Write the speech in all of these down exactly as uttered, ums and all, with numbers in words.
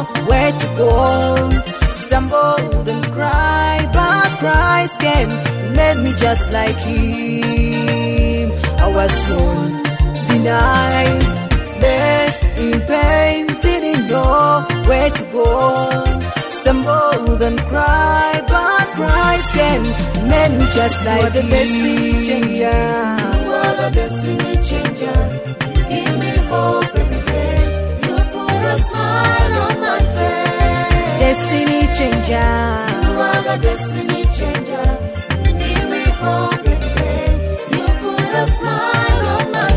where to go. Stumbled and cried, but Christ came and made me just like Him. I was thrown, denied, left in pain, didn't know where to go. Stumbled and cried, but Christ came and made me just like Him. You are the destiny changer. You are the destiny changer. Give me hope every day. You put a smile on my face. Destiny changer. You are the destiny changer. Give me hope every day. You put a smile on my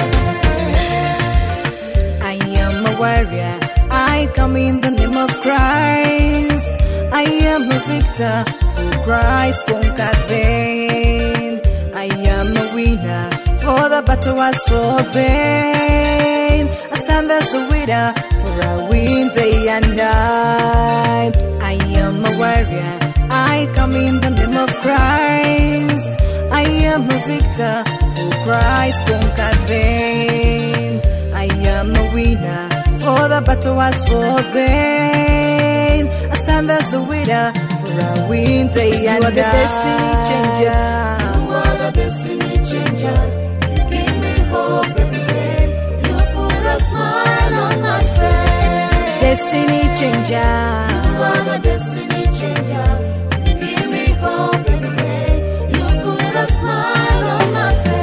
face. I am a warrior. I come in the name of Christ. I am a victor, for Christ conquered pain. I am a winner, for the battle was for vain. I stand as a winner, for I win day and night. I am a warrior, I come in the name of Christ. I am a victor, for Christ conquered pain. I am a winner, for the battle was for vain. I stand as a winner, for I win day and night. You are the destiny changer. You are the destiny changer. You give me hope every day. You put a smile on my face. Destiny changer. You are the destiny changer. You give me hope every day. You put a smile on my face.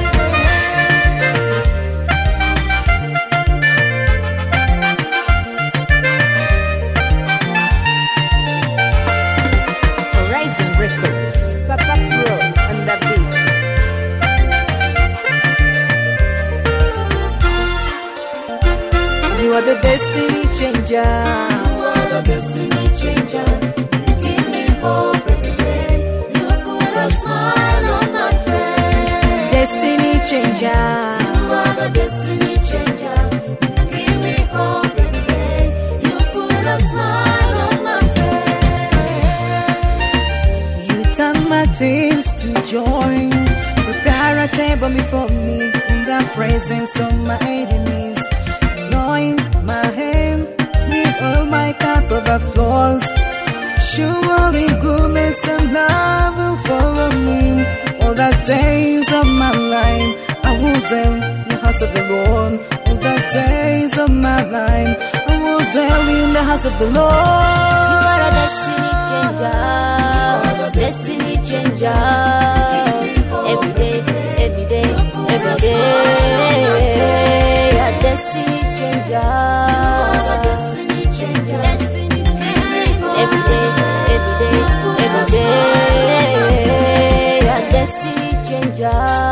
You are the destiny changer. You are the destiny changer. You give me hope every day. You put a smile on my face. Destiny changer. You are the destiny changer. You give me hope every day. You put a smile on my face. You turn my tears to joy. Prepare a table before me in the presence of my enemies. My hand with all my cup overflows. Surely goodness and love will follow me all the days of my life. I will dwell in the house of the Lord all the days of my life. I will dwell in the house of the Lord. You are a destiny changer, destiny changer. Every day, every day, every day, a destiny changer. Destiny changer. Destiny changer. Every day, every day, every day, a destiny changer.